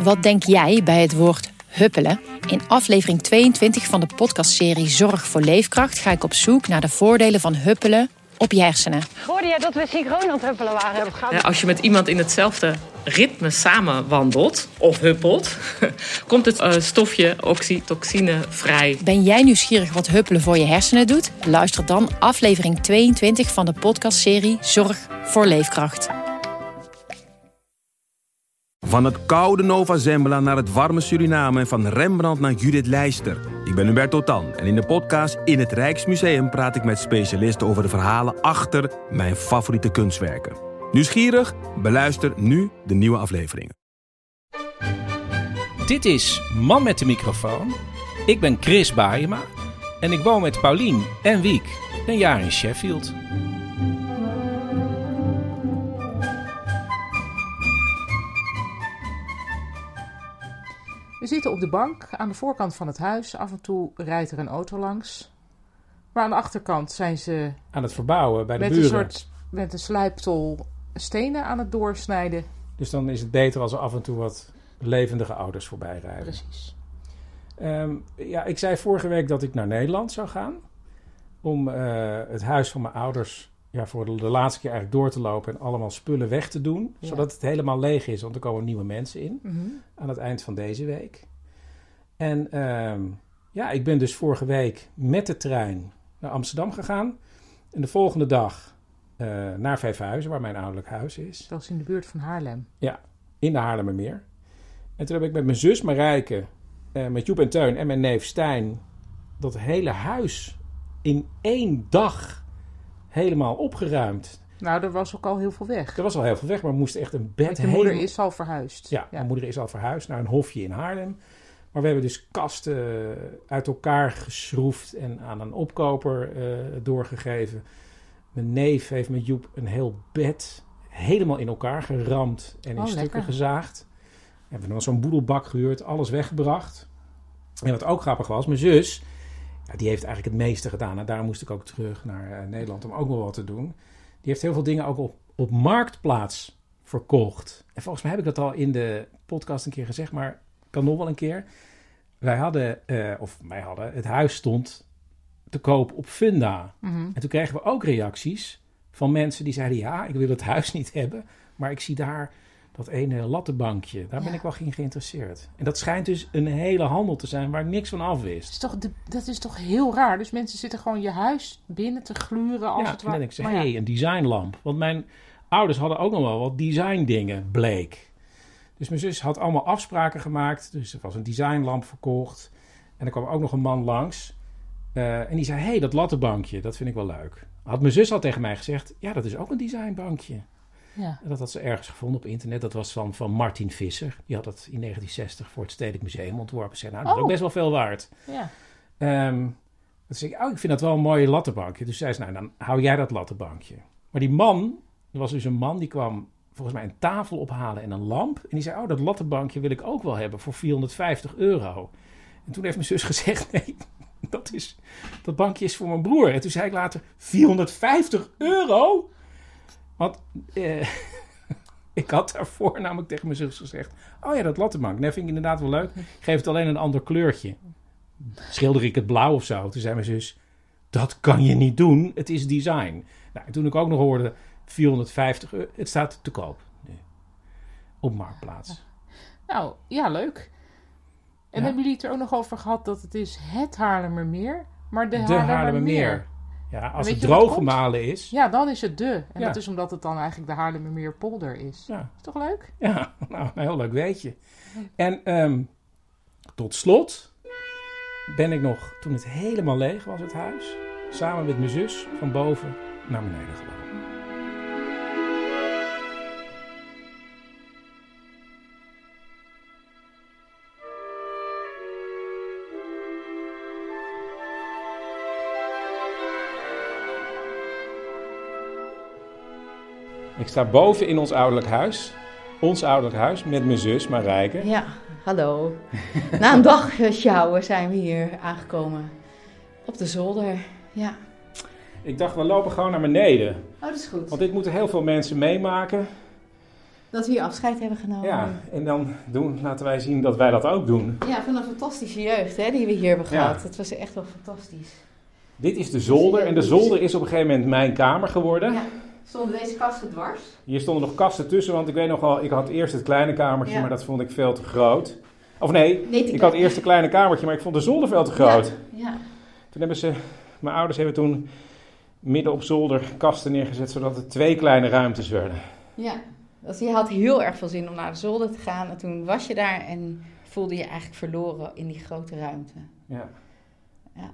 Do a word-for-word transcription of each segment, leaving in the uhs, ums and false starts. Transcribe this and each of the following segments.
Wat denk jij bij het woord huppelen? In aflevering tweeëntwintig van de podcastserie Zorg voor Leefkracht ga ik op zoek naar de voordelen van huppelen op je hersenen. Hoorde jij dat we synchroon aan het huppelen waren? Ja, als je met iemand in hetzelfde ritme samen wandelt of huppelt, komt het uh, stofje oxytocine vrij. Ben jij nieuwsgierig wat huppelen voor je hersenen doet? Luister dan aflevering tweeëntwintig van de podcastserie Zorg voor Leefkracht. Van het koude Nova Zembla naar het warme Suriname en van Rembrandt naar Judith Leister. Ik ben Hubert Totan en in de podcast In het Rijksmuseum praat ik met specialisten over de verhalen achter mijn favoriete kunstwerken. Nieuwsgierig? Beluister nu de nieuwe afleveringen. Dit is Man met de microfoon. Ik ben Chris Baayema en ik woon met Paulien en Wiek een jaar in Sheffield. We zitten op de bank aan de voorkant van het huis. Af en toe rijdt er een auto langs. Maar aan de achterkant zijn ze Aan het verbouwen bij de met buren. een soort met een slijptol stenen aan het doorsnijden. Dus dan is het beter als er af en toe wat levendige ouders voorbij rijden. Precies. Um, ja, ik zei vorige week dat ik naar Nederland zou gaan. Om uh, het huis van mijn ouders ja, voor de, de laatste keer eigenlijk door te lopen en allemaal spullen weg te doen. Ja. Zodat het helemaal leeg is, want er komen nieuwe mensen in. Mm-hmm. Aan het eind van deze week. En um, ja, ik ben dus vorige week met de trein naar Amsterdam gegaan. En de volgende dag uh, naar Vijfhuizen, waar mijn ouderlijk huis is. Dat is in de buurt van Haarlem. Ja, in de Haarlemmermeer. En toen heb ik met mijn zus Marijke, uh, met Joep en Teun en mijn neef Stijn dat hele huis in één dag helemaal opgeruimd. Nou, er was ook al heel veel weg. Er was al heel veel weg, maar we moesten echt een bed... Want je helemaal... moeder is al verhuisd. Ja, mijn moeder is al verhuisd naar een hofje in Haarlem. Maar we hebben dus kasten uit elkaar geschroefd en aan een opkoper uh, doorgegeven. Mijn neef heeft met Joep een heel bed helemaal in elkaar geramd en in Oh, stukken lekker. gezaagd. We hebben dan zo'n boedelbak gehuurd, alles weggebracht. En wat ook grappig was, mijn zus, ja, die heeft eigenlijk het meeste gedaan. En daar moest ik ook terug naar uh, Nederland om ook wel wat te doen. Die heeft heel veel dingen ook op, op Marktplaats verkocht. En volgens mij heb ik dat al in de podcast een keer gezegd, maar kan nog wel een keer. Wij hadden, uh, of wij hadden, het huis stond te koop op Funda. Mm-hmm. En toen kregen we ook reacties van mensen die zeiden, ja, ik wil het huis niet hebben, maar ik zie daar dat ene lattenbankje. Daar ben Ja. ik wel in geïnteresseerd. En dat schijnt dus een hele handel te zijn waar ik niks van af Dat wist. is, toch de, dat is toch heel raar. Dus mensen zitten gewoon je huis binnen te gluren als Ja, het en ware. dan ik zei, Maar ja. hé, hey, een designlamp. Want mijn ouders hadden ook nog wel wat design dingen, bleek. Dus mijn zus had allemaal afspraken gemaakt. Dus er was een designlamp verkocht. En er kwam ook nog een man langs. Uh, en die zei, hé, hey, dat lattenbankje, dat vind ik wel leuk. Had mijn zus al tegen mij gezegd, ja, dat is ook een designbankje. Ja. En dat had ze ergens gevonden op internet. Dat was van, van Martin Visser. Die had dat in negentien zestig voor het Stedelijk Museum ontworpen. Zei, nou, dat is Oh. ook best wel veel waard. Ja. Um, toen zei ik, oh, ik vind dat wel een mooie lattenbankje. Dus zei ze, nou, dan hou jij dat lattenbankje. Maar die man, er was dus een man die kwam volgens mij een tafel ophalen en een lamp. En die zei, oh, dat lattenbankje wil ik ook wel hebben voor vierhonderdvijftig euro. En toen heeft mijn zus gezegd, nee, dat, is, dat bankje is voor mijn broer. En toen zei ik later, vierhonderdvijftig euro? Want eh, ik had daarvoor namelijk tegen mijn zus gezegd, oh ja, dat lattenbank, dat vind ik inderdaad wel leuk. Ik geef het alleen een ander kleurtje. Schilder ik het blauw of zo? Toen zei mijn zus, dat kan je niet doen, het is design. Nou, en toen ik ook nog hoorde, vierhonderdvijftig euro, het staat te koop nu. Op Marktplaats. Nou, ja, leuk. En Ja. hebben jullie het er ook nog over gehad dat het is het Haarlemmermeer, maar de, De Haarlemmermeer. Haarlemmermeer. Ja, als weet het je wat droog komt? gemalen is. Ja, dan is het de. En Ja. dat is omdat het dan eigenlijk de Haarlemmermeerpolder is. Ja, Is toch leuk? ja nou, een heel leuk weetje. En um, tot slot ben ik nog, toen het helemaal leeg was, het huis, samen met mijn zus van boven naar beneden gelopen. Ik sta boven in ons ouderlijk huis. Ons ouderlijk huis met mijn zus Marijke. Ja, hallo. Na een dag eh, sjouwen zijn we hier aangekomen. Op de zolder, ja. Ik dacht, we lopen gewoon naar beneden. Oh, dat is goed. Want dit moeten heel veel mensen meemaken. Dat we hier afscheid hebben genomen. Ja, en dan doen, laten wij zien dat wij dat ook doen. Ja, van een fantastische jeugd hè, die we hier hebben Ja. gehad. Het was echt wel fantastisch. Dit is de zolder en de zolder is op een gegeven moment mijn kamer geworden. Ja, stonden deze kasten dwars. Hier stonden nog kasten tussen, want ik weet nog wel, ik had eerst het kleine kamertje, Ja. maar dat vond ik veel te groot. Of nee, Nee, te ik had eerst een kleine kamertje, maar ik vond de zolder veel te groot. Ja, ja. Toen hebben ze, mijn ouders hebben toen midden op zolder kasten neergezet, zodat het twee kleine ruimtes werden. ja. Dus je had heel erg veel zin om naar de zolder te gaan. En toen was je daar en voelde je eigenlijk verloren in die grote ruimte. Ja. Ja.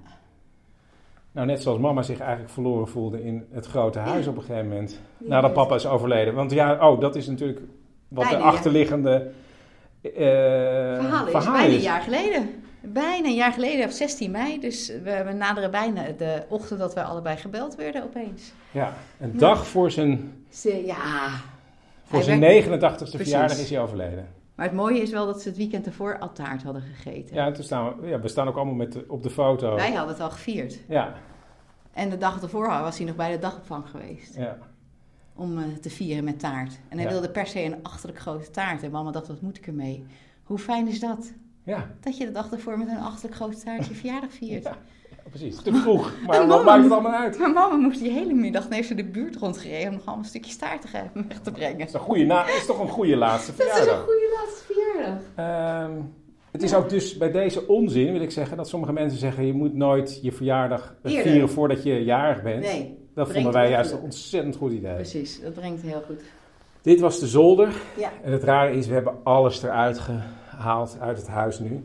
Nou, net zoals mama zich eigenlijk verloren voelde in het grote huis op een gegeven moment. Die Nadat heeft- papa is overleden. Want ja, oh, dat is natuurlijk wat de Bijna, ja. achterliggende eh Verhaal is verhaal bijna is. een jaar geleden. Bijna een jaar geleden, op zestien mei. Dus we, we naderen bijna de ochtend dat wij allebei gebeld werden opeens. Ja, een Ja. dag voor zijn, Ze, ja. voor Hij zijn werd- negenentachtigste Precies. verjaardag is hij overleden. Maar het mooie is wel dat ze het weekend ervoor al taart hadden gegeten. Ja, en toen staan we, ja, we staan ook allemaal met de- op de foto. Wij hadden het al gevierd. Ja, En de dag ervoor was hij nog bij de dagopvang geweest. ja. Om uh, te vieren met taart. En hij Ja. wilde per se een achterlijk grote taart. En mama dacht, wat moet ik ermee? Hoe fijn is dat? Ja, Dat je de dag ervoor met een achterlijk grote taart je verjaardag viert. ja, precies. Te vroeg. Maar En wat mama maakt het moest- allemaal uit? Maar mama moest die hele middag heeft ze de buurt rondgereden om nog allemaal stukjes taart te geven, weg te brengen. Dat is, een goede na- dat is toch een goede laatste Dat is verjaardag. een goede laatste verjaardag. Ehm, het is ook dus bij deze onzin, wil ik zeggen, dat sommige mensen zeggen, je moet nooit je verjaardag eh, Eerder. vieren voordat je jarig bent. Nee, Dat brengt vonden wij wel juist een geluk. ontzettend goed idee. Precies, dat brengt heel goed. Dit was de zolder. Ja. En het rare is, we hebben alles eruit gehaald uit het huis nu.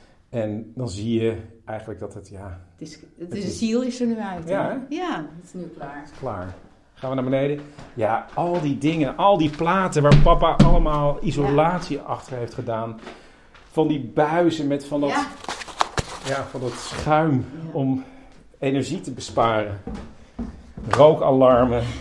En dan zie je eigenlijk dat het, ja, Het is, het Het is, de is- ziel is er nu uit. hè? Ja, hè? Ja, het is nu klaar. klaar. Gaan we naar beneden? Ja, al die dingen, al die platen waar papa allemaal isolatie achter heeft gedaan. Van die buizen met van dat, Ja. ja, van dat schuim Ja. om energie te besparen. Rookalarmen.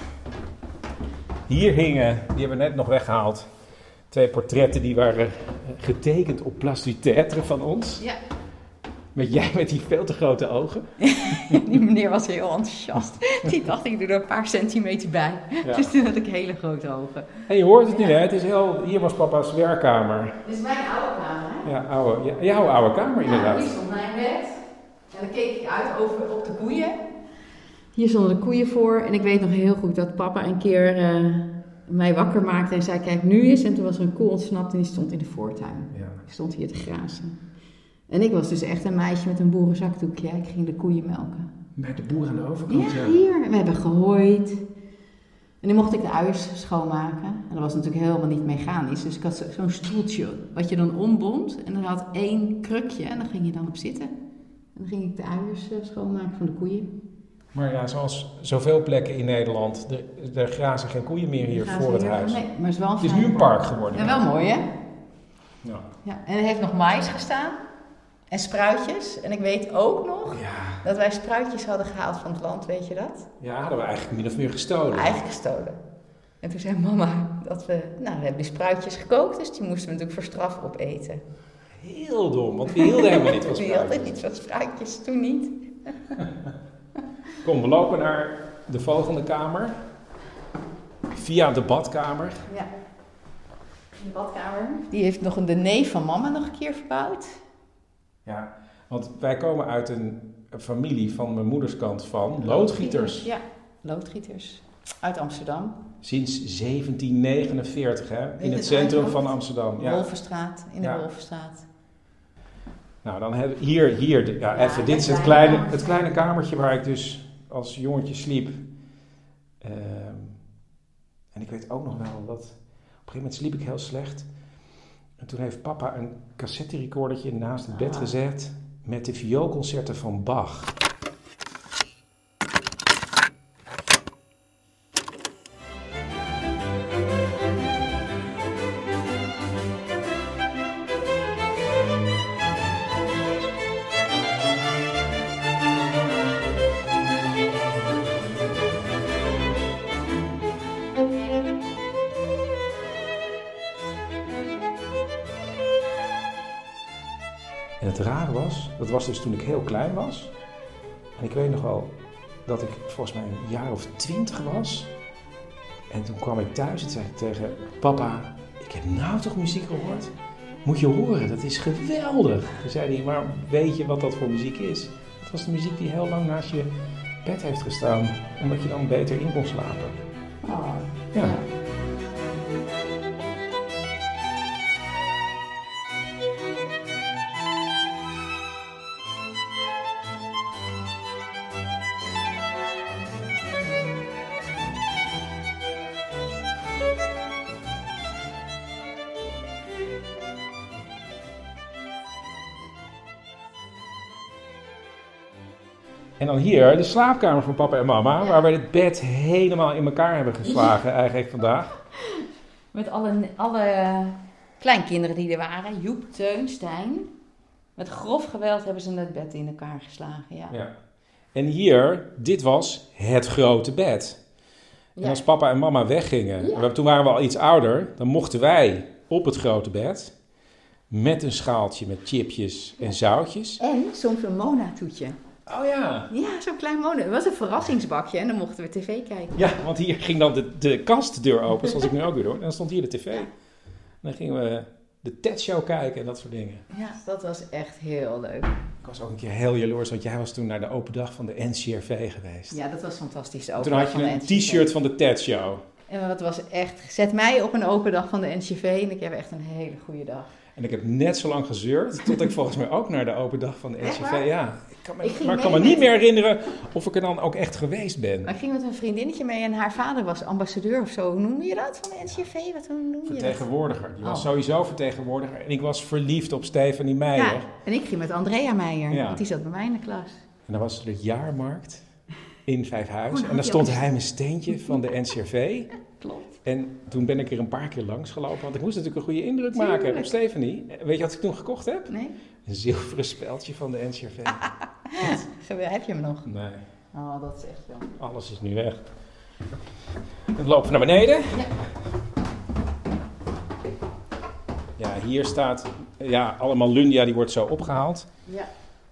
Hier hingen, die hebben we net nog weggehaald, twee portretten die waren eh, getekend op plasticiteiten van ons. Ja. Met jij met die veel te grote ogen. Die meneer was heel enthousiast. Die dacht, ik doe er een paar centimeter bij. Ja. Dus toen had ik hele grote ogen. En je hoort het nu, hè? Het is heel, hier was papa's werkkamer. Dit is mijn oude kamer, hè? Ja, oude, ja, jouw oude kamer Ja, inderdaad. hier stond mijn bed. En dan keek ik uit over op de koeien. Hier stonden de koeien voor. En ik weet nog heel goed dat papa een keer uh, mij wakker maakte en zei, kijk nu eens. En toen was er een koe ontsnapt en die stond in de voortuin. Ja. Die stond hier te grazen. En ik was dus echt een meisje met een boerenzakdoekje. Ik ging de koeien melken. Bij de boer aan de overkant, Ja, hier. We hebben gehooid. En nu mocht ik de uiers schoonmaken. En dat was natuurlijk helemaal niet mechanisch. Dus ik had zo- zo'n stoeltje wat je dan ombond. En dan had één krukje en dan ging je dan op zitten. En dan ging ik de uiers eh, schoonmaken van de koeien. Maar ja, zoals zoveel plekken in Nederland, er, er grazen geen koeien meer hier Die gaan voor ze het hier- huis. Nee, maar het is wel een Het is fijn nu een park geworden. Ja, wel mooi hè? Ja. Ja. En er heeft nog mais gestaan. En spruitjes. En ik weet ook nog Ja. dat wij spruitjes hadden gehaald van het land, weet je dat? Ja, hadden we eigenlijk min of meer gestolen. Eigenlijk gestolen. En toen zei mama dat we, nou we hebben die spruitjes gekookt, dus die moesten we natuurlijk voor straf opeten. Heel dom, want we hielden helemaal niet van We hielden spruitjes. niet van spruitjes, toen niet. Kom, we lopen naar de volgende kamer. Via de badkamer. Ja. De badkamer. Die heeft nog een de neef van mama nog een keer verbouwd. Ja, want wij komen uit een familie van mijn moeders kant van loodgieters. Ja, loodgieters. Uit Amsterdam. Sinds zeventien negenenveertig, hè? Weet In je het het centrum uit van hoofd? Amsterdam. Ja. Wolvenstraat, in de Ja. Wolvenstraat. Nou, dan hebben we hier, hier, de- ja, Ja, even, dit is het het kleine kleine, kamertje. het kleine kamertje waar ik dus als jongetje sliep. Ehm, en ik weet ook nog wel dat, op een gegeven moment sliep ik heel slecht. En toen heeft papa een cassetterecordertje naast het bed Ah. gezet met de vioolconcerten van Bach. En het rare was, dat was dus toen ik heel klein was. En ik weet nog wel dat ik volgens mij een jaar of twintig was. En toen kwam ik thuis en zei ik tegen papa, ik heb nou toch muziek gehoord? Moet je horen, dat is geweldig. Toen zei hij, maar weet je wat dat voor muziek is? Dat was de muziek die heel lang naast je bed heeft gestaan. Omdat je dan beter in kon slapen. Oh, Ja. ja. En dan hier de slaapkamer van papa en mama, Ja. waar we het bed helemaal in elkaar hebben geslagen eigenlijk vandaag. Met alle, alle kleinkinderen die er waren. Joep, Teun, Stijn. Met grof geweld hebben ze het bed in elkaar geslagen. Ja. Ja. En hier, dit was het grote bed. En Ja. als papa en mama weggingen, Ja. en toen waren we al iets ouder, dan mochten wij op het grote bed met een schaaltje met chipjes en zoutjes. En soms een Mona-toetje. Oh ja. Ja, zo'n klein Mona. Het was een verrassingsbakje en dan mochten we tv kijken. Ja, want hier ging dan de, de kastdeur open, zoals ik nu ook weer doe. En dan stond hier de tv. En dan gingen we de Ted Show kijken en dat soort dingen. Ja, dat was echt heel leuk. Ik was ook een keer heel jaloers, want jij was toen naar de open dag van de N C R V geweest. Ja, dat was fantastisch. Toen had je een t-shirt van de Ted Show. En dat was echt... Zet mij op een open dag van de N C V en ik heb echt een hele goede dag. En ik heb net zo lang gezeurd, tot ik volgens mij ook naar de open dag van de N C Echt R waar? V... Ja, ik kan me, Ik ging maar ik kan mee me niet met- meer herinneren of ik er dan ook echt geweest ben. Maar ik ging met een vriendinnetje mee en haar vader was ambassadeur of zo. Hoe noem je dat van de N C R V? Wat hoe noem je dat? Vertegenwoordiger. Die was Oh. sowieso vertegenwoordiger. En ik was verliefd op Stefanie Meijer. Ja, en ik ging met Andrea Meijer, Ja. want die zat bij mij in de klas. En dan was er de jaarmarkt in Vijfhuizen. Oh, En daar had je stond ook- hij mijn steentje van de N C R V. Klopt. En toen ben ik er een paar keer langs gelopen, want ik moest natuurlijk een goede indruk Tuurlijk. maken op Stefanie. Weet je wat ik toen gekocht heb? Nee? Een zilveren speldje van de N C R V. Gewel- Heb je hem nog? Nee, Oh, dat is echt wel. alles is nu weg. Dan lopen we naar beneden. Ja. Ja, hier staat ja, allemaal Lundia, die wordt zo opgehaald. Ja.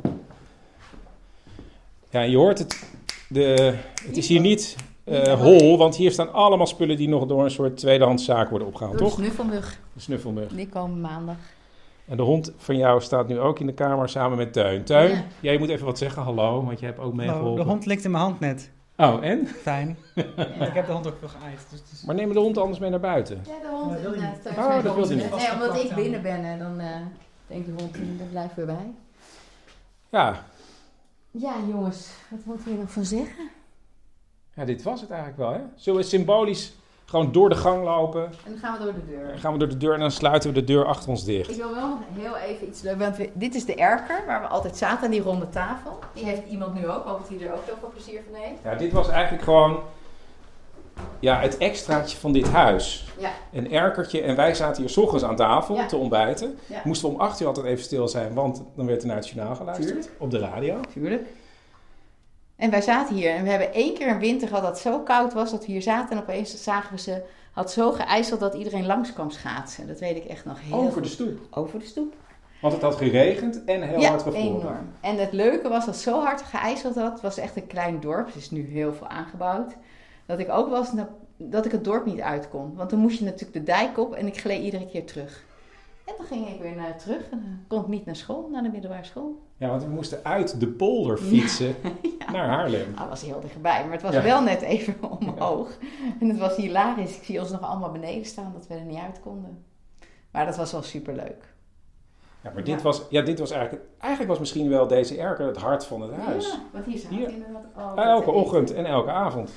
Ja, je hoort het. De, het is hier niet eh, hol, want hier staan allemaal spullen die nog door een soort tweedehandszaak worden opgehaald, Door de toch? snuffelmug. De snuffelmug. Die komen maandag. En de hond van jou staat nu ook in de kamer samen met Teun. Teun, Ja. jij moet even wat zeggen, hallo, want je hebt ook Nou, meegeholpen. de hond likt in mijn hand net. Oh, en? Fijn. Maar ik heb de hond ook veel geëist. Dus het is... Maar neem de hond anders mee naar buiten. Ja, de hond Dat wil hij inderdaad. niet. thuis Oh, met dat de wil hij hond. niet. Nee, omdat ik binnen ben en dan eh denkt de hond, daar blijft weer bij. Ja. Ja, jongens, wat moet je nog van zeggen? ja, dit was het eigenlijk wel, hè? Zullen we symbolisch gewoon door de gang lopen? En dan gaan we door de deur. Dan gaan we door de deur en dan sluiten we de deur achter ons dicht. Ik wil wel nog heel even iets leuk, want we, dit is de erker waar we altijd zaten aan die ronde tafel. Die heeft iemand nu ook, hoop dat hij er ook heel veel plezier van heeft. Ja, dit was eigenlijk gewoon ja, het extraatje van dit huis. Ja, Een erkertje en wij zaten hier 's ochtends aan tafel Ja. te ontbijten. ja. Moesten we om acht uur altijd even stil zijn, want dan werd er naar het journaal geluisterd. Tuurlijk. Op de radio. Tuurlijk. En wij zaten hier en we hebben één keer een winter gehad dat het zo koud was dat we hier zaten en opeens zagen we ze, had zo geijseld dat iedereen langs kwam schaatsen. Dat weet ik echt nog heel Over goed. de stoep. Over de stoep. Want het had geregend en heel Ja, hard gevroren. enorm. En het leuke was dat het zo hard geijseld had. Het was echt een klein dorp. Het is nu heel veel aangebouwd. Dat ik ook was dat ik het dorp niet uit kon. Want dan moest je natuurlijk de dijk op en ik gleed iedere keer terug. En dan ging ik weer naar terug en dan kon ik niet naar school, naar de middelbare school. Ja, want we moesten uit de polder fietsen naar Haarlem. Nou, dat was heel dichtbij, maar het was Ja. wel net even omhoog. En het was hilarisch. Ik zie ons nog allemaal beneden staan dat we er niet uit konden. Maar dat was wel superleuk. Ja, maar dit, Ja. Was, ja, dit was eigenlijk... Eigenlijk was misschien wel deze erker het hart van het huis. Ja, want hier zaten Hier. we inderdaad Ah, altijd elke te eten. ochtend en elke avond.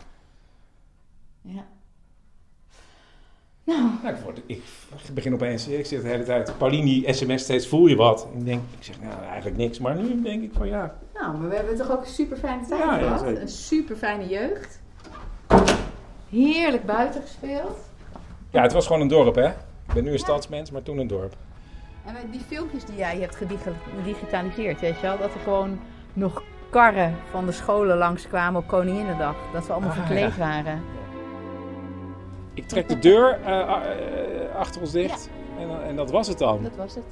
Ja. Nou, Nou, ik, word, ik begin opeens... Ik zit de hele tijd... Paulini sms steeds, voel je wat? En ik denk, ik zeg, nou, eigenlijk niks. Maar nu denk ik van, ja... nou, maar we hebben toch ook een super fijne tijd Ja, ja, gehad. zeker. Een super fijne jeugd. Heerlijk buiten gespeeld. Ja, het was gewoon een dorp, hè? Ik ben nu een stadsmens, maar toen een dorp. En met die filmpjes die jij hebt gedigitaliseerd, weet je wel, dat er gewoon nog karren van de scholen langskwamen op Koninginnedag. Dat we allemaal Ah, verkleed ja. waren. Ik trek de deur uh, uh, achter ons dicht. En, en dat was het dan. Dat was het.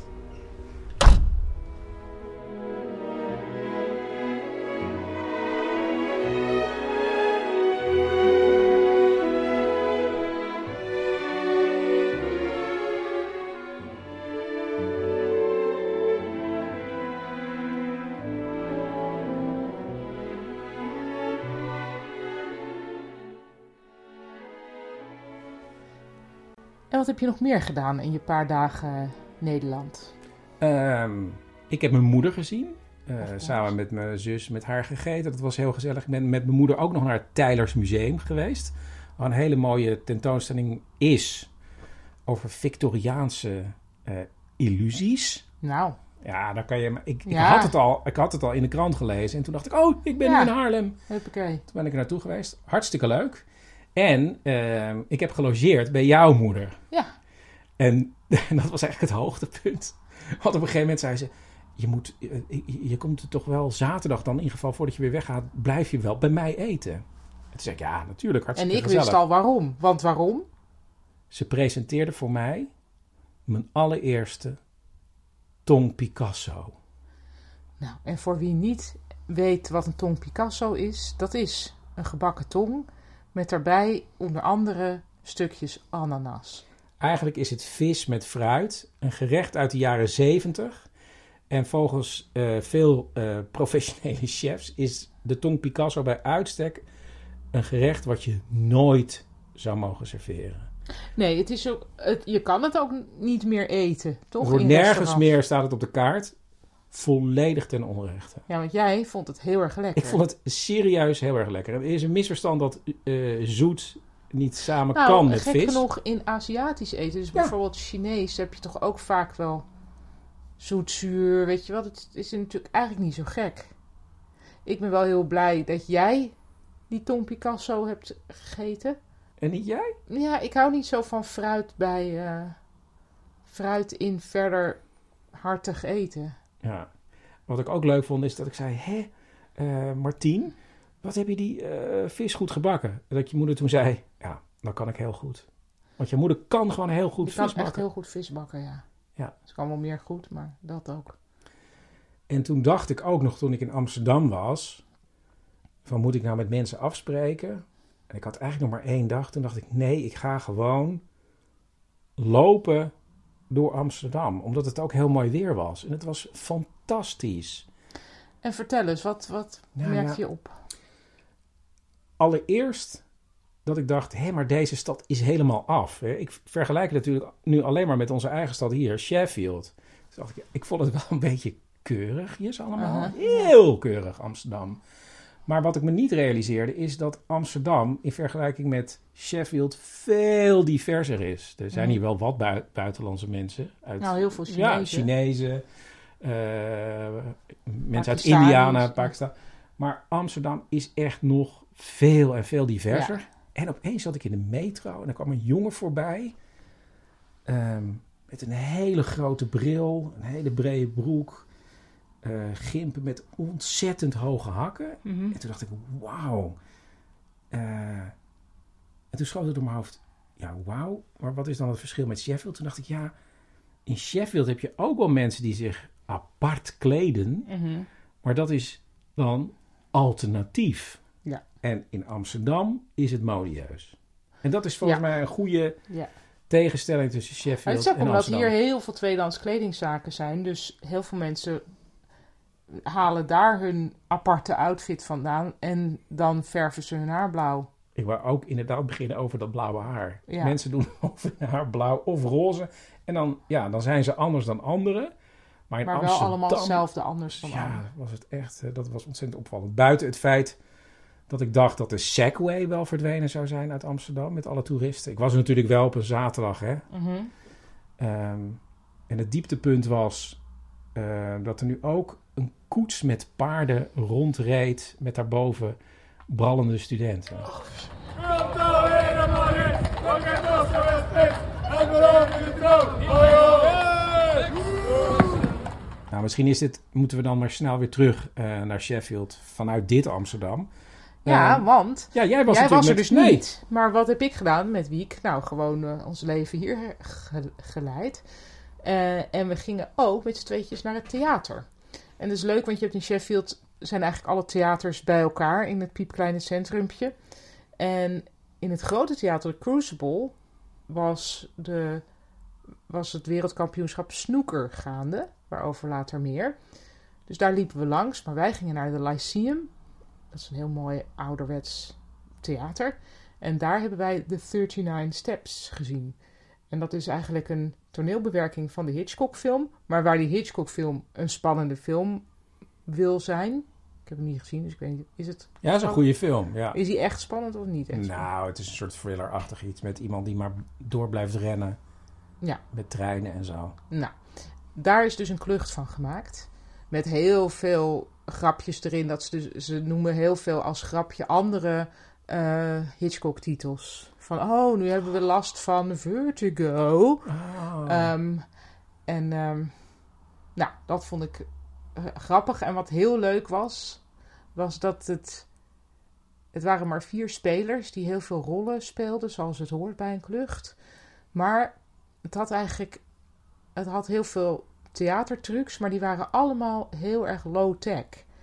En wat heb je nog meer gedaan in je paar dagen Nederland? Um, ik heb mijn moeder gezien. Uh, Of samen met mijn zus, met haar gegeten. Dat was heel gezellig. Ik ben met mijn moeder ook nog naar het Teylers Museum geweest. Waar een hele mooie tentoonstelling is over Victoriaanse uh, illusies. Nou. Ja, dan kan je... Ik, ik, Ja. had het al, ik had het al in de krant gelezen. En toen dacht ik, oh, ik ben Ja. nu in Haarlem. Huppakee. Toen ben ik er naartoe geweest. Hartstikke leuk. En uh, ik heb gelogeerd bij jouw moeder. Ja. En, en dat was eigenlijk het hoogtepunt. Want op een gegeven moment zei ze... Je, moet, je, je komt er toch wel zaterdag dan, in ieder geval voordat je weer weggaat... blijf je wel bij mij eten. En toen zei ik, ja, natuurlijk, En hartstikke ik gezellig. wist al waarom. Want waarom? Ze presenteerde voor mij mijn allereerste tong Picasso. Nou, en voor wie niet weet wat een tong Picasso is... dat is een gebakken tong met daarbij onder andere stukjes ananas. Eigenlijk is het vis met fruit. Een gerecht uit de jaren zeventig. En volgens uh, veel uh, professionele chefs is de tong Picasso bij uitstek een gerecht wat je nooit zou mogen serveren. Nee, het is ook, het, je kan het ook niet meer eten, toch? Er wordt In nergens restaurants. meer, staat het op de kaart, volledig ten onrechte. Ja, want jij vond het heel erg lekker. Ik vond het serieus heel erg lekker. Er is een misverstand dat uh, zoet niet samen nou, kan met gek vis. genoeg in Aziatisch eten, dus Ja. bijvoorbeeld Chinees, heb je toch ook vaak wel zoet, zuur, weet je wat? Het is natuurlijk eigenlijk niet zo gek. Ik ben wel heel blij dat jij die tong Picasso hebt gegeten. En niet jij? Ja, ik hou niet zo van fruit bij uh, fruit in verder hartig eten. Ja. Wat ik ook leuk vond is dat ik zei, hé, uh, Martien, wat heb je die uh, vis goed gebakken? En dat je moeder toen zei, ja, dat kan ik heel goed. Want je moeder kan gewoon heel goed Je vis kan bakken. echt heel goed vis bakken, ja. Ja. Ze kan wel meer goed, maar dat ook. En toen dacht ik ook nog, toen ik in Amsterdam was, van moet ik nou met mensen afspreken? En ik had eigenlijk nog maar één dag. Toen dacht ik, nee, ik ga gewoon lopen door Amsterdam. Omdat het ook heel mooi weer was. En het was fantastisch. En vertel eens, wat, wat Nou, merk ja. je op? Allereerst dat ik dacht, hé, maar deze stad is helemaal af. Hè. Ik vergelijk het natuurlijk nu alleen maar met onze eigen stad hier, Sheffield. Dus dacht ik, ik vond het wel een beetje keurig hier allemaal. Uh-huh. Heel keurig, Amsterdam. Maar wat ik me niet realiseerde is dat Amsterdam in vergelijking met Sheffield veel diverser is. Er zijn Mm. hier wel wat bui- buitenlandse mensen. Uit, Nou, heel veel Ja, Chinezen. Chinezen. uh, mensen uit Pakistanis. Indiana, Pakistan. Maar Amsterdam is echt nog veel en veel diverser. Ja. En opeens zat ik in de metro en er kwam een jongen voorbij. Um, met een hele grote bril, een hele brede broek. Uh, gimpen met ontzettend hoge hakken. Mm-hmm. En toen dacht ik, wauw. Uh, en toen schoot het door mijn hoofd. Ja, wauw. Maar wat is dan het verschil met Sheffield? Toen dacht ik, ja, in Sheffield heb je ook wel mensen die zich apart kleden. Mm-hmm. Maar dat is dan alternatief. Ja. En in Amsterdam is het modieus. En dat is volgens Ja. mij een goede Ja. tegenstelling tussen Maar Sheffield het is ook en omdat Amsterdam. hier heel veel tweedehands kledingzaken zijn. Dus heel veel mensen halen daar hun aparte outfit vandaan. En dan verven ze hun haar blauw. Ik wou ook inderdaad beginnen over dat blauwe haar. Ja. Mensen doen of hun haar blauw of roze. En dan, ja, dan zijn ze anders dan anderen. Maar in Maar wel Amsterdam, allemaal hetzelfde anders dan anderen. Ja, was het echt, eh, dat was ontzettend opvallend. Buiten het feit dat ik dacht dat de Segway wel verdwenen zou zijn uit Amsterdam met alle toeristen. Ik was er natuurlijk wel op een zaterdag, hè. Mm-hmm. Um, en het dieptepunt was uh, dat er nu ook een koets met paarden rondreed met daarboven brallende studenten. Nou, misschien is dit, moeten we dan maar snel weer terug uh, naar Sheffield vanuit dit Amsterdam. Ja, Uh, want ja, jij was, jij was er met, dus nee. niet. Maar wat heb ik gedaan met Wiek? Nou, gewoon uh, ons leven hier ge- geleid. Uh, en we gingen ook met z'n tweetjes naar het theater. En dat is leuk, want je hebt in Sheffield zijn eigenlijk alle theaters bij elkaar in het piepkleine centrumpje. En in het grote theater, de Crucible, was, de, was het wereldkampioenschap snooker gaande. Waarover later meer. Dus daar liepen we langs, maar wij gingen naar de Lyceum. Dat is een heel mooi ouderwets theater. En daar hebben wij de negenendertig Steps gezien. En dat is eigenlijk een toneelbewerking van de Hitchcock-film. Maar waar die Hitchcock-film een spannende film wil zijn. Ik heb hem niet gezien, dus ik weet niet. Is het Ja, dat is een goede film. Ja. Is die echt spannend of niet? Echt nou, het is een soort thriller-achtig iets met iemand die maar door blijft rennen. Ja. Met treinen en zo. Nou, daar is dus een klucht van gemaakt. Met heel veel grapjes erin. Dat ze, dus, ze noemen heel veel als grapje andere uh, Hitchcock-titels. Van, oh, nu hebben we last van Vertigo. Oh. Um, en um, nou, dat vond ik uh, grappig. En wat heel leuk was, was dat het... Het waren maar vier spelers die heel veel rollen speelden, zoals het hoort bij een klucht. Maar het had eigenlijk... Het had heel veel theatertrucs, maar die waren allemaal heel erg low-tech.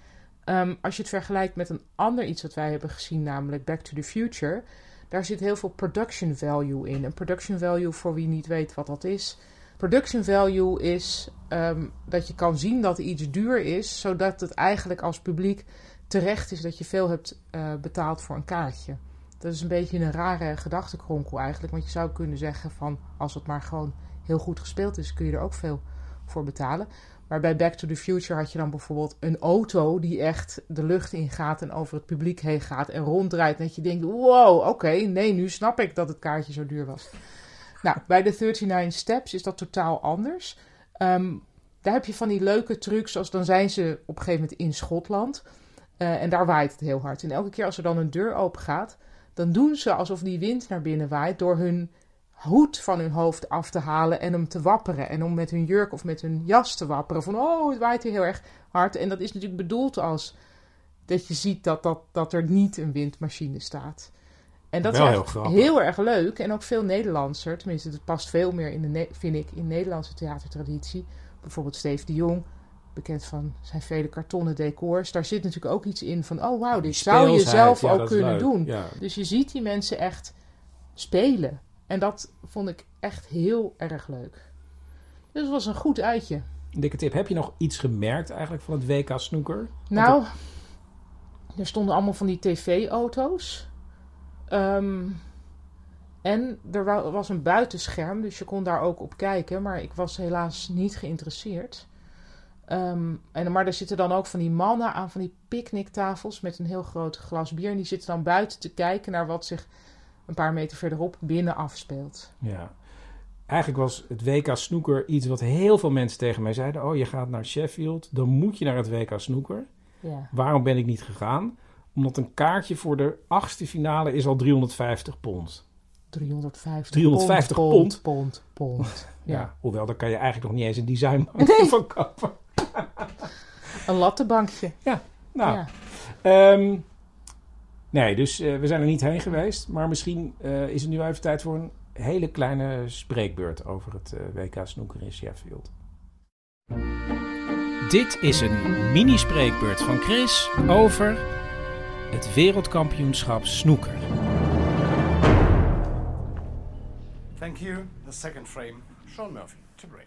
Um, als je het vergelijkt met een ander iets wat wij hebben gezien, namelijk Back to the Future, daar zit heel veel production value in. En production value, voor wie niet weet wat dat is. Production value is um, dat je kan zien dat iets duur is, zodat het eigenlijk als publiek terecht is dat je veel hebt uh, betaald voor een kaartje. Dat is een beetje een rare gedachtenkronkel eigenlijk, want je zou kunnen zeggen van, als het maar gewoon heel goed gespeeld is, kun je er ook veel voor betalen. Maar bij Back to the Future had je dan bijvoorbeeld een auto die echt de lucht ingaat en over het publiek heen gaat en ronddraait. En dat je denkt, wow, oké, okay, nee, nu snap ik dat het kaartje zo duur was. Nou, bij de negenendertig Steps is dat totaal anders. Um, daar heb je van die leuke trucs, zoals dan zijn ze op een gegeven moment in Schotland. Uh, en daar waait het heel hard. En elke keer als er dan een deur open gaat, dan doen ze alsof die wind naar binnen waait door hun hoed van hun hoofd af te halen en hem te wapperen. En om met hun jurk of met hun jas te wapperen. Van, oh, het waait hier heel erg hard. En dat is natuurlijk bedoeld als dat je ziet dat, dat, dat er niet een windmachine staat. En dat Wel is echt heel, heel erg leuk. En ook veel Nederlandser. Tenminste, het past veel meer in de, ne- vind ik, in Nederlandse theatertraditie. Bijvoorbeeld Steve de Jong, bekend van zijn vele kartonnen decors. Daar zit natuurlijk ook iets in van, oh wauw, dit zou je zelf ja, ook kunnen doen. Ja. Dus je ziet die mensen echt spelen. En dat vond ik echt heel erg leuk. Dus het was een goed uitje. Dikke tip. Heb je nog iets gemerkt eigenlijk van het W K Snooker? Nou, er stonden allemaal van die tv-auto's. Um, en er was een buitenscherm, dus je kon daar ook op kijken. Maar ik was helaas niet geïnteresseerd. Um, en, maar er zitten dan ook van die mannen aan van die picknicktafels met een heel groot glas bier. En die zitten dan buiten te kijken naar wat zich een paar meter verderop binnen afspeelt. Ja. Eigenlijk was het W K Snooker iets wat heel veel mensen tegen mij zeiden. Oh, je gaat naar Sheffield, dan moet je naar het W K Snooker. Ja. Waarom ben ik niet gegaan? Omdat een kaartje voor de achtste finale is al driehonderdvijftig pond. driehonderdvijftig, driehonderdvijftig pond, pond. pond, pond, pond. Ja. Ja. Hoewel, daar kan je eigenlijk nog niet eens een designbank Nee. van kopen. Een lattenbankje. Ja, nou. Ja. Um, nee, dus uh, we zijn er niet heen geweest. Maar misschien uh, is het nu even tijd voor een hele kleine spreekbeurt over het uh, W K Snooker in Sheffield. Dit is een mini-spreekbeurt van Chris over het wereldkampioenschap snooker. Thank you. The second frame, Sean Murphy to break.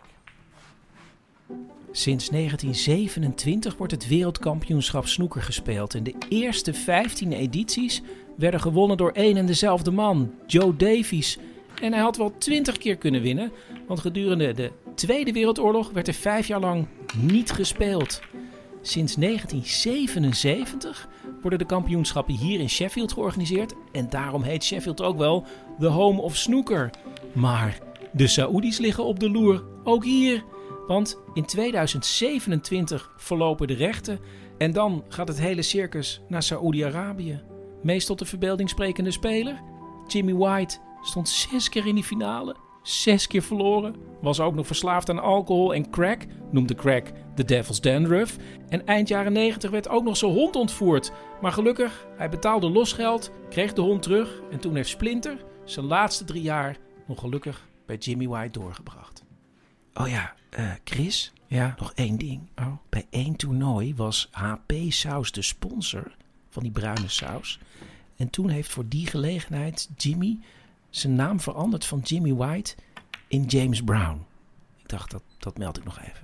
Sinds negentien zevenentwintig wordt het wereldkampioenschap snooker gespeeld. En de eerste vijftien edities werden gewonnen door één en dezelfde man, Joe Davies. En hij had wel twintig keer kunnen winnen, want gedurende de Tweede Wereldoorlog werd er vijf jaar lang niet gespeeld. Sinds negentien zevenenzeventig worden de kampioenschappen hier in Sheffield georganiseerd en daarom heet Sheffield ook wel the home of snooker. Maar de Saoedi's liggen op de loer, ook hier. Want in tweeduizend zevenentwintig verlopen de rechten en dan gaat het hele circus naar Saoedi-Arabië. Meest tot de verbeelding sprekende speler, Jimmy White, stond zes keer in die finale, zes keer verloren. Was ook nog verslaafd aan alcohol en crack, noemde crack de Devil's Dandruff. En eind jaren negentig werd ook nog zijn hond ontvoerd. Maar gelukkig, hij betaalde losgeld, kreeg de hond terug en toen heeft Splinter zijn laatste drie jaar nog gelukkig bij Jimmy White doorgebracht. Oh ja, uh, Chris, ja, nog één ding. Oh. Bij één toernooi was H P Saus de sponsor van die bruine saus. En toen heeft voor die gelegenheid Jimmy zijn naam veranderd van Jimmy White in James Brown. Ik dacht, dat, dat meld ik nog even.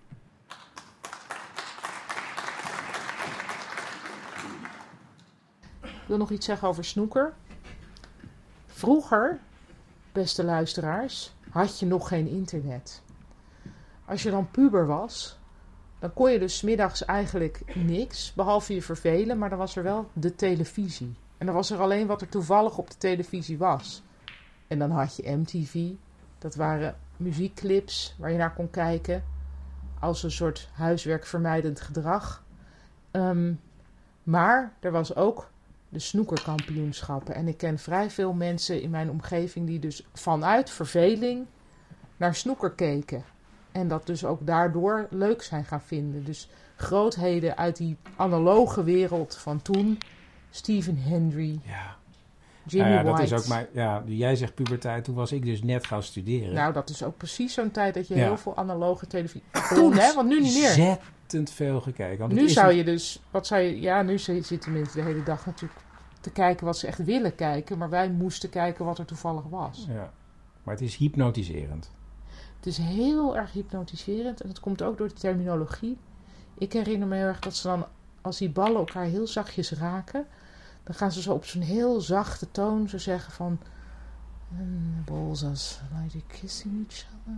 Ik wil nog iets zeggen over snooker. Vroeger, beste luisteraars, had je nog geen internet. Als je dan puber was, dan kon je dus 's middags eigenlijk niks, behalve je vervelen, maar dan was er wel de televisie. En dan was er alleen wat er toevallig op de televisie was. En dan had je M T V, dat waren muziekclips waar je naar kon kijken, als een soort huiswerkvermijdend gedrag. Um, maar er was ook de snoekerkampioenschappen. En ik ken vrij veel mensen in mijn omgeving die dus vanuit verveling naar snoeker keken. En dat dus ook daardoor leuk zijn gaan vinden. Dus grootheden uit die analoge wereld van toen. Stephen Hendry. Ja. Jimmy nou ja, White. dat is ook mijn, ja, jij zegt puberteit, toen was ik dus net gaan studeren. Nou, dat is ook precies zo'n tijd dat je Ja. heel veel analoge televisie... Toen, hè? Want nu niet meer. Ontzettend veel gekeken. Want het Nu is zou een- je dus... Wat zou je... Ja, nu zi- zitten mensen de hele dag natuurlijk te kijken wat ze echt willen kijken. Maar wij moesten kijken wat er toevallig was. Ja. Maar het is hypnotiserend. Het is heel erg hypnotiserend. En dat komt ook door de terminologie. Ik herinner me heel erg dat ze dan... Als die ballen elkaar heel zachtjes raken... Dan gaan ze zo op zo'n heel zachte toon zo zeggen van... "And the balls are like kissing each other."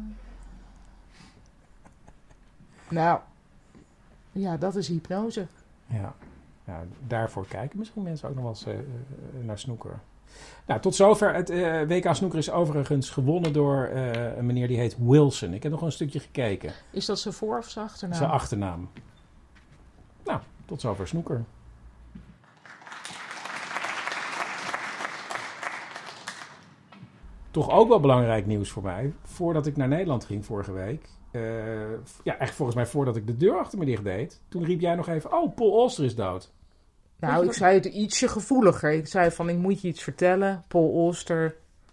Nou, ja, dat is hypnose. Ja. Ja, daarvoor kijken misschien mensen ook nog wel eens uh, naar snooker. Nou, tot zover. Het uh, W K Snooker is overigens gewonnen door uh, een meneer die heet Wilson. Ik heb nog een stukje gekeken. Is dat zijn voor- of zijn achternaam? Zijn achternaam. Nou, tot zover snooker. Toch ook wel belangrijk nieuws voor mij. Voordat ik naar Nederland ging vorige week. Uh, ja, echt volgens mij voordat ik de deur achter me dicht deed. Toen riep jij nog even, oh, Paul Auster is dood. Nou, ik zei het ietsje gevoeliger. Ik zei van, ik moet je iets vertellen. Paul Auster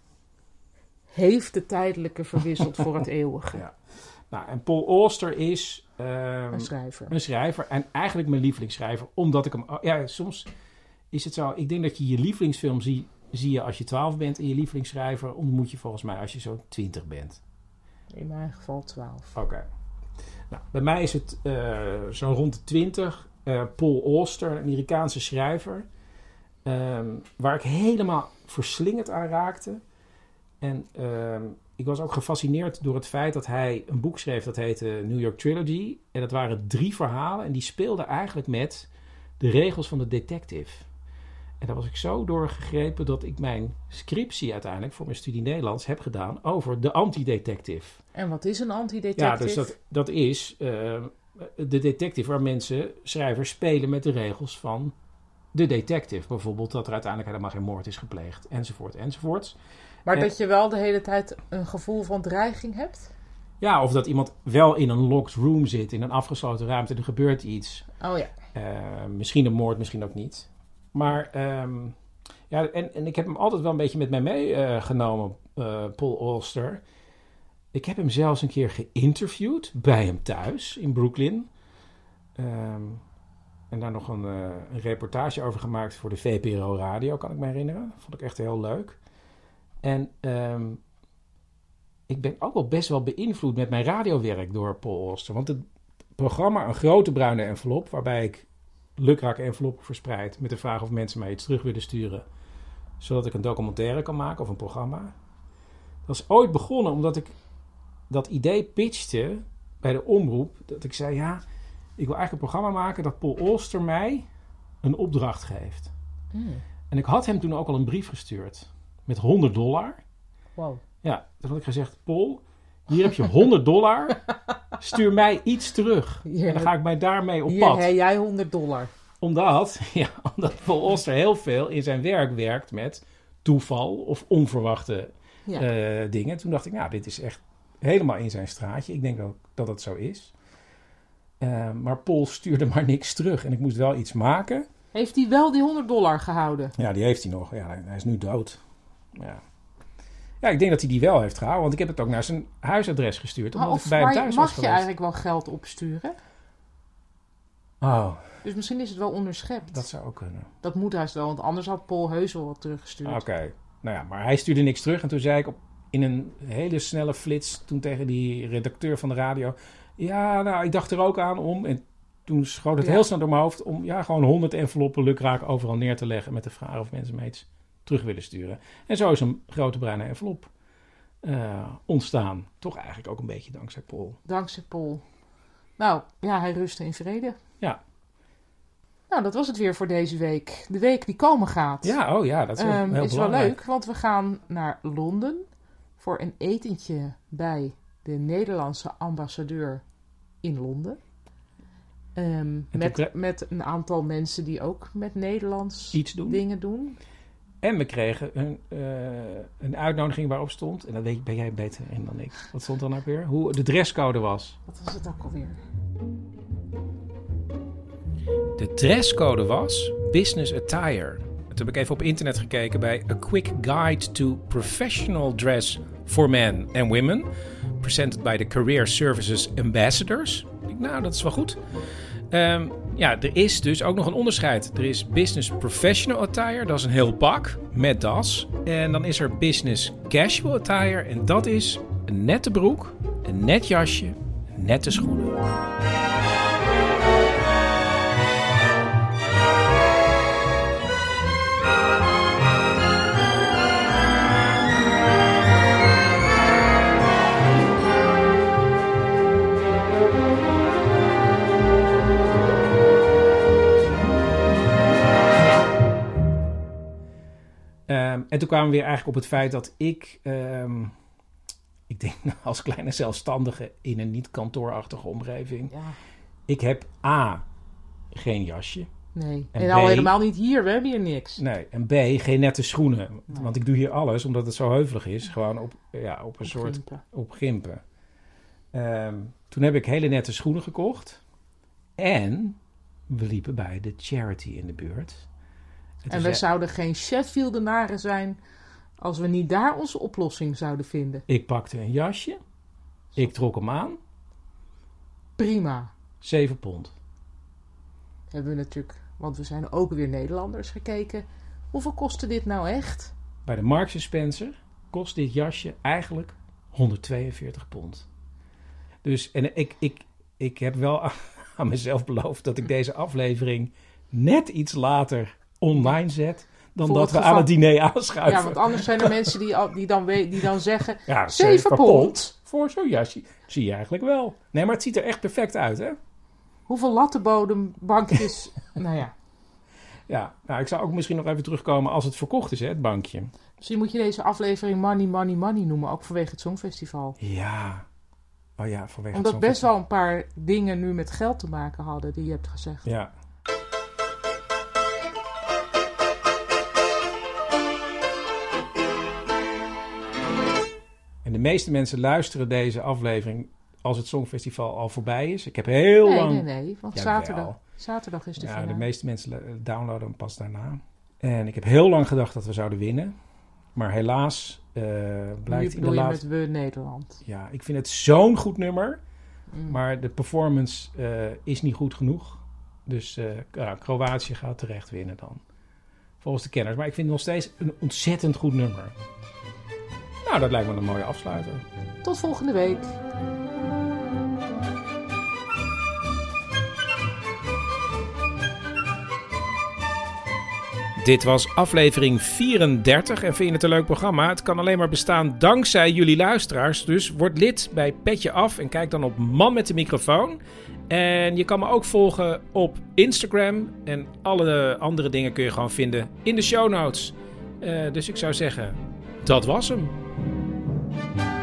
heeft de tijdelijke verwisseld voor het eeuwige. Ja. Nou, en Paul Auster is... Um, een schrijver. Een schrijver. En eigenlijk mijn lievelingsschrijver. Omdat ik hem... Ja, soms is het zo... Ik denk dat je je lievelingsfilm zie, zie je als je twaalf bent. En je lievelingsschrijver ontmoet je volgens mij als je zo twintig bent. In mijn geval twaalf. Oké. Okay. Nou, bij mij is het uh, zo rond de twintig. Uh, Paul Auster, een Amerikaanse schrijver. Um, waar ik helemaal verslingend aan raakte. En um, ik was ook gefascineerd door het feit dat hij een boek schreef dat heette New York Trilogy. En dat waren drie verhalen en die speelden eigenlijk met de regels van de detective. En daar was ik zo door gegrepen dat ik mijn scriptie uiteindelijk voor mijn studie Nederlands heb gedaan over de antidetective. En wat is een antidetective? Ja, dus dat, dat is uh, de detective waar mensen, schrijvers, spelen met de regels van de detective. Bijvoorbeeld dat er uiteindelijk helemaal geen moord is gepleegd, enzovoort, enzovoort. Maar en, dat je wel de hele tijd een gevoel van dreiging hebt? Ja, of dat iemand wel in een locked room zit, in een afgesloten ruimte, en er gebeurt iets. Oh ja. Uh, misschien een moord, misschien ook niet. Maar um, ja, en, en ik heb hem altijd wel een beetje met mij meegenomen, uh, uh, Paul Auster. Ik heb hem zelfs een keer geïnterviewd bij hem thuis in Brooklyn. Um, en daar nog een, uh, een reportage over gemaakt voor de V P R O Radio, kan ik me herinneren. Dat vond ik echt heel leuk. En um, ik ben ook wel best wel beïnvloed met mijn radiowerk door Paul Auster. Want het programma Een Grote Bruine Envelop, waarbij ik lukraak enveloppen verspreid met de vraag of mensen mij iets terug willen sturen, zodat ik een documentaire kan maken of een programma. Dat is ooit begonnen omdat ik dat idee pitchte bij de omroep. Dat ik zei, ja, ik wil eigenlijk een programma maken dat Paul Auster mij een opdracht geeft. Mm. En ik had hem toen ook al een brief gestuurd met honderd dollar. Wow. Ja, toen had ik gezegd, Paul, hier heb je honderd dollar. Stuur mij iets terug. Hier, en dan ga ik mij daarmee op hier pad. Hier heb jij honderd dollar. Omdat, ja, omdat Paul Auster heel veel in zijn werk werkt met toeval of onverwachte ja. uh, dingen. Toen dacht ik, nou, dit is echt helemaal in zijn straatje. Ik denk ook dat het zo is. Uh, maar Paul stuurde maar niks terug. En ik moest wel iets maken. Heeft hij wel die honderd dollar gehouden? Ja, die heeft hij nog. Ja, hij is nu dood. Ja. Ja, ik denk dat hij die wel heeft gehouden. Want ik heb het ook naar zijn huisadres gestuurd. Omdat of, ik bij hem thuis was mag je geweest. eigenlijk wel geld opsturen? Oh. Dus misschien is het wel onderschept. Dat zou ook kunnen. Dat moet hij wel, want anders had Paul heus wel wat teruggestuurd. Oké. Okay. Nou ja, maar hij stuurde niks terug. En toen zei ik op, in een hele snelle flits toen tegen die redacteur van de radio. Ja, nou, ik dacht er ook aan om. En toen schoot het ja. heel snel door mijn hoofd om ja, gewoon honderd enveloppen lukraak overal neer te leggen met de vraag of mensen mij iets terug willen sturen. En zo is een grote bruine envelop uh, ontstaan. Toch eigenlijk ook een beetje dankzij Paul. Dankzij Paul. Nou, ja, hij rustte in vrede. Ja. Nou, dat was het weer voor deze week. De week die komen gaat. Ja, oh ja, dat is, wel, um, heel is belangrijk. wel leuk, want we gaan naar Londen voor een etentje bij de Nederlandse ambassadeur in Londen. Um, met, kre- met een aantal mensen die ook met Nederlands iets doen. dingen doen. En we kregen een, uh, een uitnodiging waarop stond, en dat weet, ben jij beter in dan ik. Wat stond er nou weer? Hoe de dresscode was. Wat was het ook alweer? De dresscode was business attire. Toen heb ik even op internet gekeken bij A Quick Guide to Professional Dress for Men and Women. Presented by the Career Services Ambassadors. Ik denk, nou, dat is wel goed. Um, ja, er is dus ook nog een onderscheid. Er is business professional attire. Dat is een heel pak met das. En dan is er business casual attire. En dat is een nette broek, een net jasje, nette schoenen. Um, en toen kwamen we weer eigenlijk op het feit dat ik, um, ik denk als kleine zelfstandige in een niet-kantoorachtige omgeving, ja. ik heb A, geen jasje. Nee, en, en al B, helemaal niet hier, we hebben hier niks. Nee, en B, geen nette schoenen. Nee. Want ik doe hier alles, omdat het zo heuvelig is, gewoon op, ja, op een Op soort, gimpen. op gimpen. Um, toen heb ik hele nette schoenen gekocht. En we liepen bij de charity in de buurt. En we zouden geen Sheffieldenaren zijn als we niet daar onze oplossing zouden vinden. Ik pakte een jasje. Ik trok hem aan. Prima. Zeven pond. Hebben we natuurlijk, want we zijn ook weer Nederlanders, gekeken. Hoeveel kostte dit nou echt? Bij de Marks en Spencer kost dit jasje eigenlijk honderdtweeënveertig pond. Dus, en ik, ik, ik heb wel aan mezelf beloofd dat ik deze aflevering net iets later online zet dan Voor dat het we geval... aan het diner aanschuiven. Ja, want anders zijn er mensen die, al, die, dan, we, die dan zeggen... Ja, zeven pond voor zo'n jasje. Zie je eigenlijk wel. Nee, maar het ziet er echt perfect uit, hè? Hoeveel lattenbodembankjes... nou ja. Ja, nou, ik zou ook misschien nog even terugkomen als het verkocht is, hè, het bankje. Misschien moet je deze aflevering Money, Money, Money noemen. Ook vanwege het Songfestival. Ja. Oh ja, vanwege Omdat het best wel een paar dingen nu met geld te maken hadden die je hebt gezegd. Ja. En de meeste mensen luisteren deze aflevering als het Songfestival al voorbij is. Ik heb heel nee, lang... Nee, nee, nee. Want zaterdag, zaterdag is de ja, finale. de meeste mensen downloaden hem pas daarna. En ik heb heel lang gedacht dat we zouden winnen. Maar helaas uh, blijkt nu in de laatste... met we Nederland. Ja, ik vind het zo'n goed nummer. Mm. Maar de performance uh, is niet goed genoeg. Dus uh, ja, Kroatië gaat terecht winnen dan. Volgens de kenners. Maar ik vind het nog steeds een ontzettend goed nummer. Nou, dat lijkt me een mooie afsluiter. Tot volgende week. Dit was aflevering vierendertig en vind je het een leuk programma? Het kan alleen maar bestaan dankzij jullie luisteraars. Dus word lid bij Petje Af en kijk dan op Man met de Microfoon. En je kan me ook volgen op Instagram. En alle andere dingen kun je gewoon vinden in de show notes. Uh, dus ik zou zeggen, dat was hem.